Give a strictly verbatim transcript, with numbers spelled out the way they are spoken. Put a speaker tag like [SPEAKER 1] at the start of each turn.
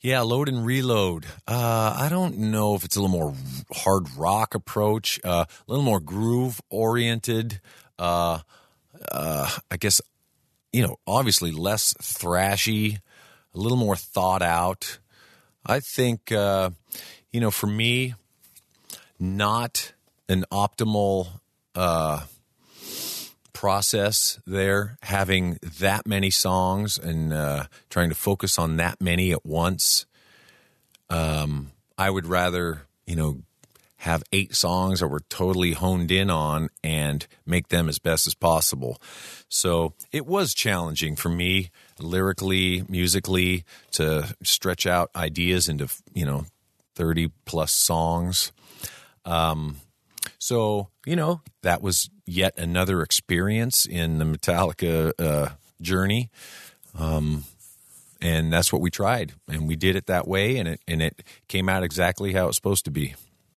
[SPEAKER 1] Yeah, Load and Reload. Uh, I don't know if it's a little more hard rock approach, uh, a little more groove oriented. Uh, uh, I guess, you know, obviously less thrashy, a little more thought out. I think, uh, you know, for me, not an optimal uh, process there, having that many songs and uh, trying to focus on that many at once. Um, I would rather, you know, have eight songs that we're totally honed in on and make them as best as possible. So it was challenging for me lyrically, musically, to stretch out ideas into, you know, thirty plus songs. Um, so, you know, that was yet another experience in the Metallica uh, journey. Um, and that's what we tried, and we did it that way, and it and it came out exactly how it's supposed to be.